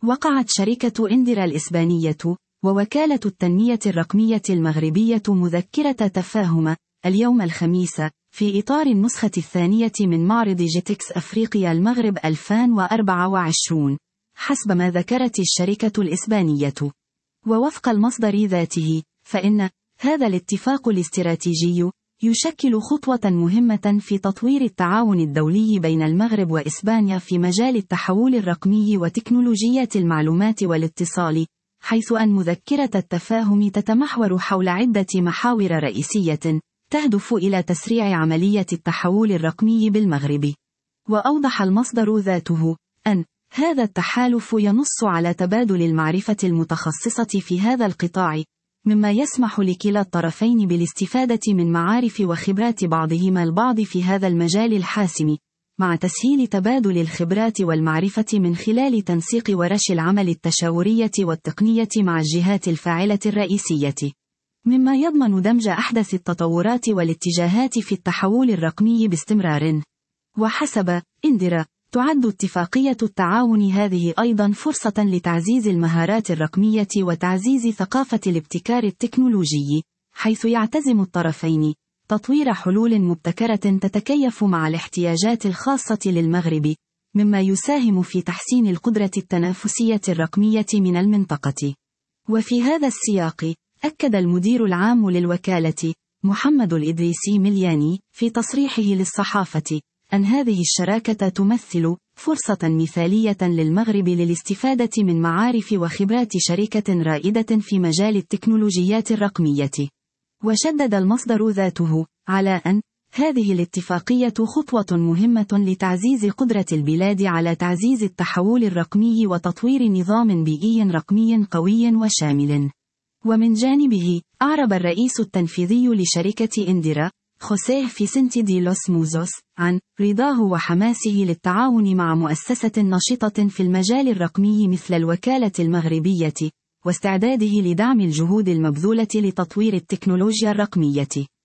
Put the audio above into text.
وقعت شركة إندرا الإسبانية ووكالة التنمية الرقمية المغربية مذكرة تفاهم اليوم الخميس في إطار النسخة الثانية من معرض جيتكس أفريقيا المغرب 2024 حسب ما ذكرت الشركة الإسبانية. ووفق المصدر ذاته فإن هذا الاتفاق الاستراتيجي يشكل خطوة مهمة في تطوير التعاون الدولي بين المغرب وإسبانيا في مجال التحول الرقمي وتكنولوجيات المعلومات والاتصال، حيث أن مذكرة التفاهم تتمحور حول عدة محاور رئيسية تهدف إلى تسريع عملية التحول الرقمي بالمغرب. وأوضح المصدر ذاته أن هذا التحالف ينص على تبادل المعرفة المتخصصة في هذا القطاع، مما يسمح لكلا الطرفين بالاستفادة من معارف وخبرات بعضهما البعض في هذا المجال الحاسم، مع تسهيل تبادل الخبرات والمعرفة من خلال تنسيق ورش العمل التشاورية والتقنية مع الجهات الفاعلة الرئيسية، مما يضمن دمج أحدث التطورات والاتجاهات في التحول الرقمي باستمرار. وحسب إندرا، تعد اتفاقية التعاون هذه أيضا فرصة لتعزيز المهارات الرقمية وتعزيز ثقافة الابتكار التكنولوجي، حيث يعتزم الطرفين تطوير حلول مبتكرة تتكيف مع الاحتياجات الخاصة للمغرب، مما يساهم في تحسين القدرة التنافسية الرقمية من المنطقة. وفي هذا السياق، أكد المدير العام للوكالة محمد الإدريسي ملياني في تصريحه للصحافة أن هذه الشراكة تمثل فرصة مثالية للمغرب للاستفادة من معارف وخبرات شركة رائدة في مجال التكنولوجيات الرقمية. وشدد المصدر ذاته على أن هذه الاتفاقية خطوة مهمة لتعزيز قدرة البلاد على تعزيز التحول الرقمي وتطوير نظام بيئي رقمي قوي وشامل. ومن جانبه، أعرب الرئيس التنفيذي لشركة إندرا خوسيه فيسنتي دي لوس موزوس عن رضاه وحماسه للتعاون مع مؤسسة نشطة في المجال الرقمي مثل الوكالة المغربية، واستعداده لدعم الجهود المبذولة لتطوير التكنولوجيا الرقمية.